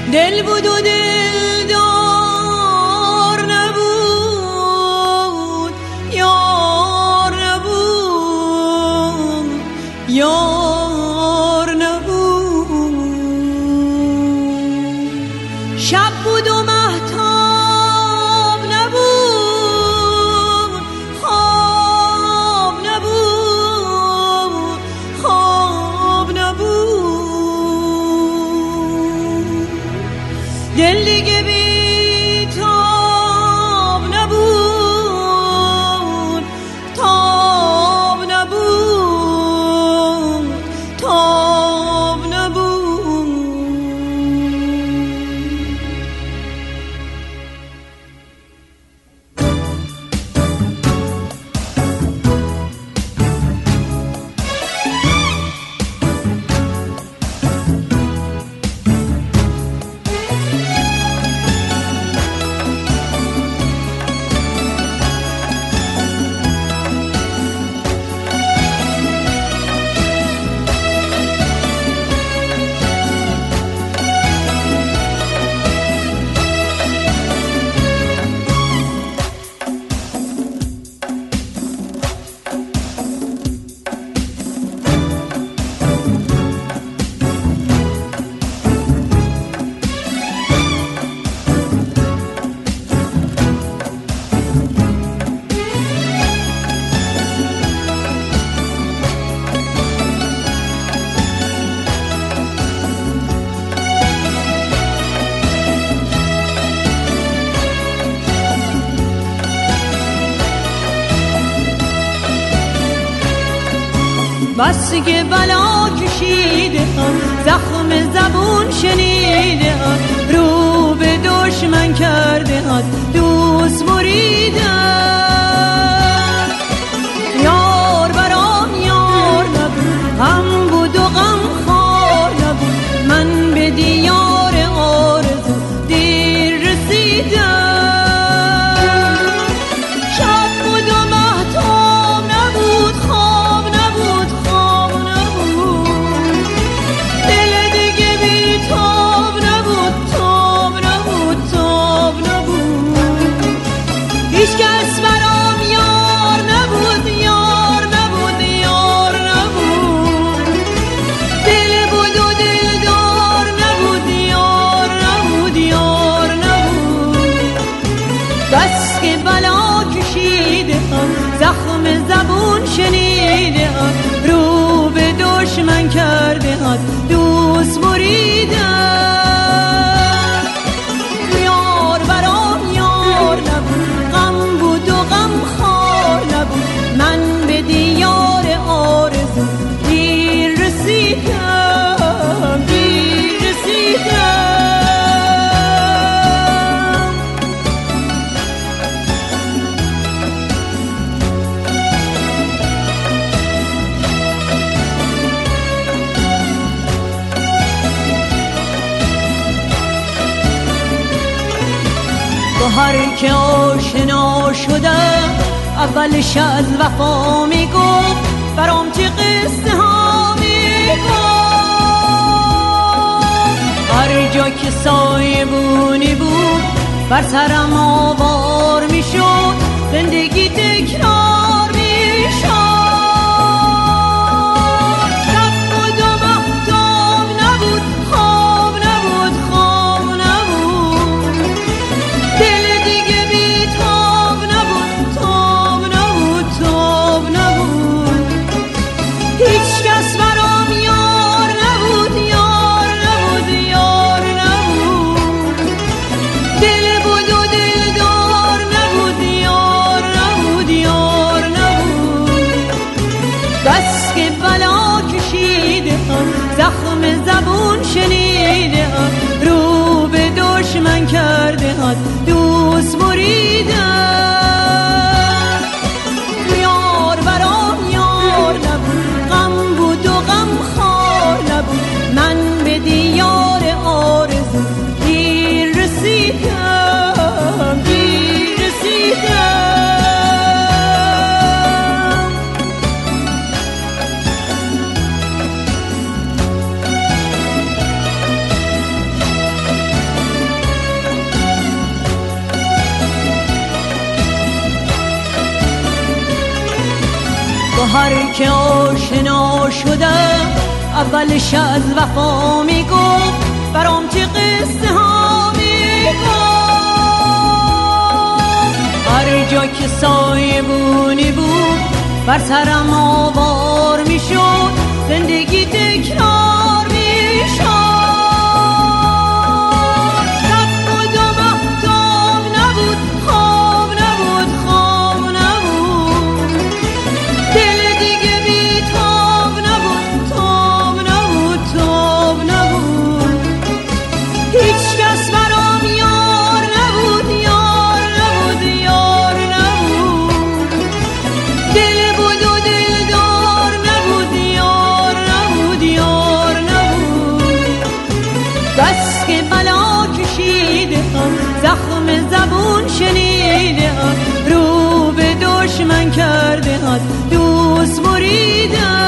دل بود و دلدار نبود، یار نبود، یار نبود. شب بود و مهتاب نبود، خواب نبود، خواب نبود. دل دیگه بی تاب نبود، تاب نبود، تاب نبود. بس که بلا کشیده زخم زبون شنیده رو به دشمن کرده دوست بریده. یار برام یار نبود، غم بود و غم خوار نبود. من به دیار آرزو دیر رسیدم. زخم زبون شنیده رو به دشمن کرده دوست بریده. یار برام یار نبود، غم بود و غم خوار نبود. من به دیار آرزو دیر رسیدم، دیر رسیدم. هر که آشنا شده اولش از وفا میگفت، برام چه قصه ها میگفت. هر جا که سایبونی بود بر سرم آوار میشد، زندگی تکرار میشد. زخم زبون شنیده رو به دشمن کرده دوست بریده. یار برام یار نبود، غم بود و غم خوار نبود. من به دیار آرزو دیر رسیدم، دیر رسیدم. هر که آشنا شده اولش از وفا میگفت برام چه قصه ها میگفت. هر جا که سایبونی بود بر سرم آوار میشد زندگی تکرار میشد. زخم زبون شنیده رو به دشمن کرده دوست بریده